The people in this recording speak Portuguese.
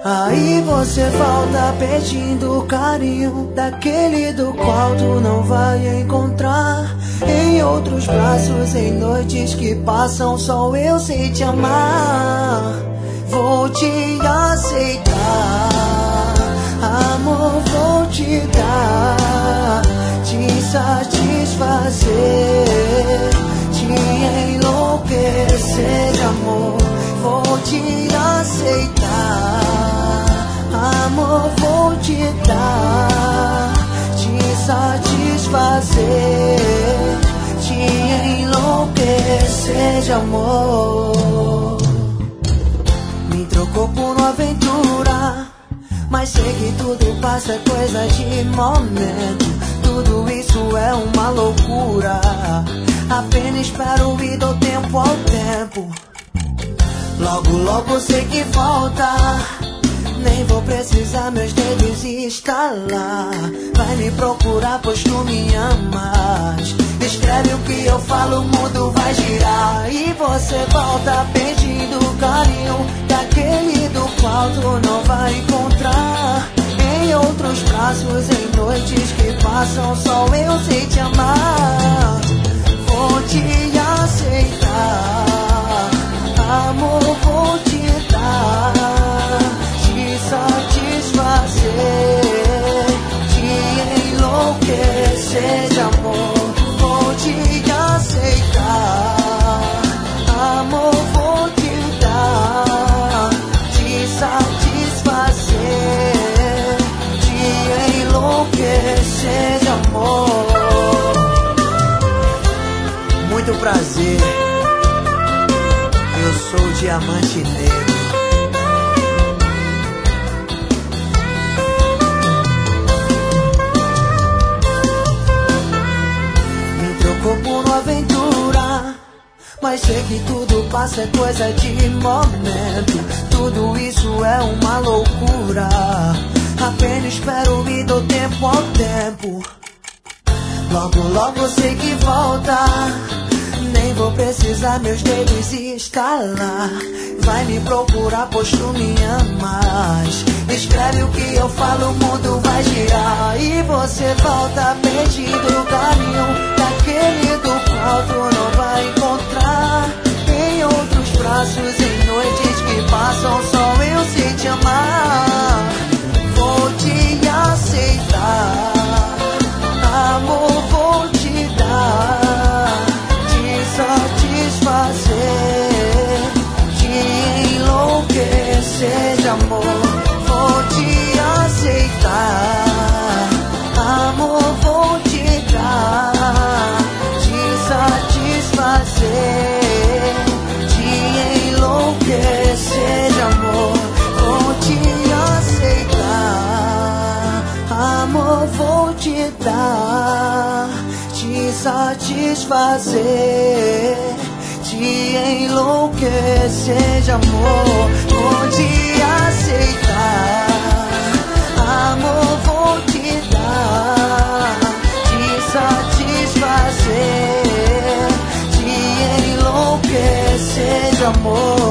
Aí você volta pedindo carinho, daquele do qual tu não vai encontrar em outros braços, em noites que passam, só eu sei te amar. Vou te aceitar, amor, vou te dar, te satisfazer, te enlouquecer de amor. Vou te aceitar, amor, vou te dar, te satisfazer, te enlouquecer de amor. Me trocou por uma aventura, mas sei que tudo passa, é coisa de momento. Tudo isso é uma loucura, apenas espero e dou tempo ao tempo. Logo, logo sei que volta, nem vou precisar meus dedos instalar. Vai me procurar pois tu me amas. Escreve o que eu falo, o mundo vai girar. E você volta pedindo carinho, daquele do qual tu não vai encontrar em outros braços, em noites que passam, só eu sei te amar. Vou te aceitar, amor, vou te dar, te satisfazer, te enlouquecer de amor. Vou te aceitar, amor, vou te dar, te satisfazer, te enlouquecer de amor. Muito prazer, eu sou o Diamante Negro. Me trocou por uma aventura, mas sei que tudo passa, é coisa de momento. Tudo isso é uma loucura, apenas espero e dou tempo ao tempo. Logo, logo sei que volta, nem vou precisar meus dedos instalar. Vai me procurar pois tu me amas. Escreve o que eu falo, o mundo vai girar. E você volta pedindo carinho, daquele do qual tu não vai encontrar em outros braços, em noites que passam, só eu sei te amar. Vou te aceitar, amor, vou te dar, satisfazer, te enlouquecer de amor. Vou te aceitar, amor, vou te dar, te satisfazer, te enlouquecer de amor. Vou te aceitar, amor, vou te dar, te satisfazer, te enlouquecer de amor. Vou te aceitar, amor, vou te dar, te satisfazer, te enlouquecer de amor.